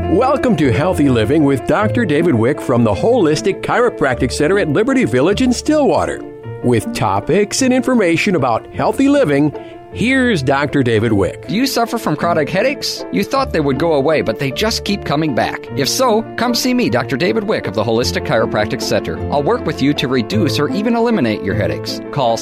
Welcome to Healthy Living with Dr. David Wick from the Holistic Chiropractic Center at Liberty Village in Stillwater. With topics and information about healthy living, here's Dr. David Wick. Do you suffer from chronic headaches? You thought they would go away, but they just keep coming back. If so, come see me, Dr. David Wick of the Holistic Chiropractic Center. I'll work with you to reduce or even eliminate your headaches. Call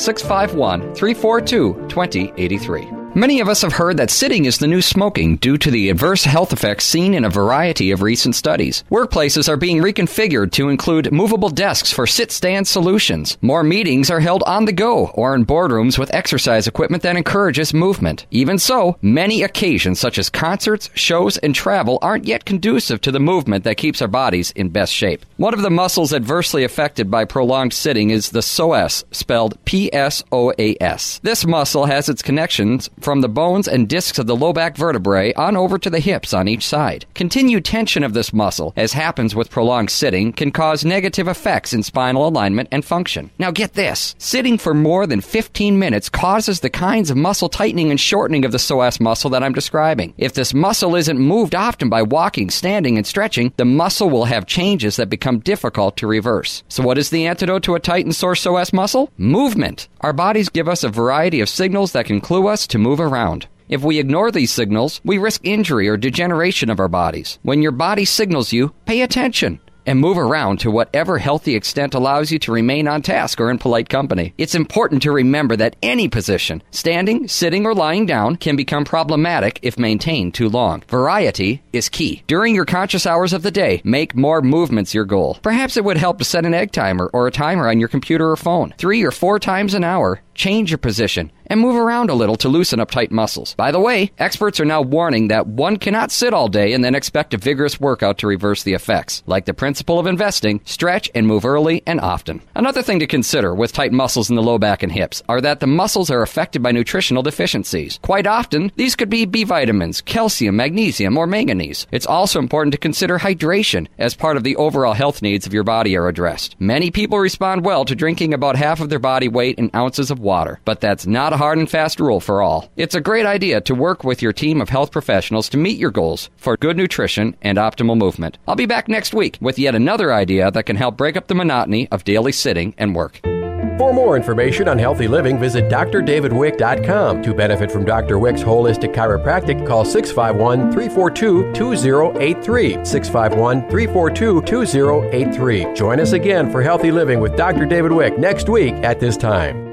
651-342-2083. Many of us have heard that sitting is the new smoking due to the adverse health effects seen in a variety of recent studies. Workplaces are being reconfigured to include movable desks for sit-stand solutions. More meetings are held on the go or in boardrooms with exercise equipment that encourages movement. Even so, many occasions such as concerts, shows, and travel aren't yet conducive to the movement that keeps our bodies in best shape. One of the muscles adversely affected by prolonged sitting is the psoas, spelled P-S-O-A-S. This muscle has its connections from the bones and discs of the low back vertebrae on over to the hips on each side. Continued tension of this muscle, as happens with prolonged sitting, can cause negative effects in spinal alignment and function. Now get this, sitting for more than 15 minutes causes the kinds of muscle tightening and shortening of the psoas muscle that I'm describing. If this muscle isn't moved often by walking, standing, and stretching, the muscle will have changes that become difficult to reverse. So what is the antidote to a tight and sore psoas muscle? Movement. Our bodies give us a variety of signals that can clue us to move around. If we ignore these signals, we risk injury or degeneration of our bodies. When your body signals you, pay attention and move around to whatever healthy extent allows you to remain on task or in polite company. It's important to remember that any position, standing, sitting, or lying down, can become problematic if maintained too long. Variety is key. During your conscious hours of the day, make more movements your goal. Perhaps it would help to set an egg timer or a timer on your computer or phone. 3 or 4 times an hour, change your position and move around a little to loosen up tight muscles. By the way, experts are now warning that one cannot sit all day and then expect a vigorous workout to reverse the effects. Like the principle of investing, stretch and move early and often. Another thing to consider with tight muscles in the low back and hips are that the muscles are affected by nutritional deficiencies. Quite often, these could be B vitamins, calcium, magnesium, or manganese. It's also important to consider hydration as part of the overall health needs of your body are addressed. Many people respond well to drinking about half of their body weight in ounces of water, but that's not a hard and fast rule for all. It's a great idea to work with your team of health professionals to meet your goals for good nutrition and optimal movement. I'll be back next week with yet another idea that can help break up the monotony of daily sitting and work. For more information on healthy living, visit drdavidwick.com. To benefit from Dr. Wick's Holistic Chiropractic, call 651-342-2083. 651-342-2083. Join us again for Healthy Living with Dr. David Wick next week at this time.